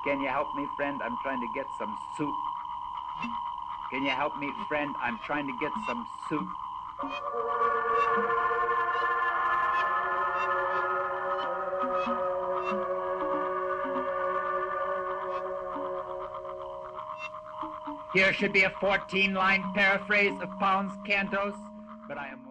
Can you help me, friend? I'm trying to get some soup. Can you help me, friend? I'm trying to get some soup. Here should be a 14-line paraphrase of Pound's cantos, but I am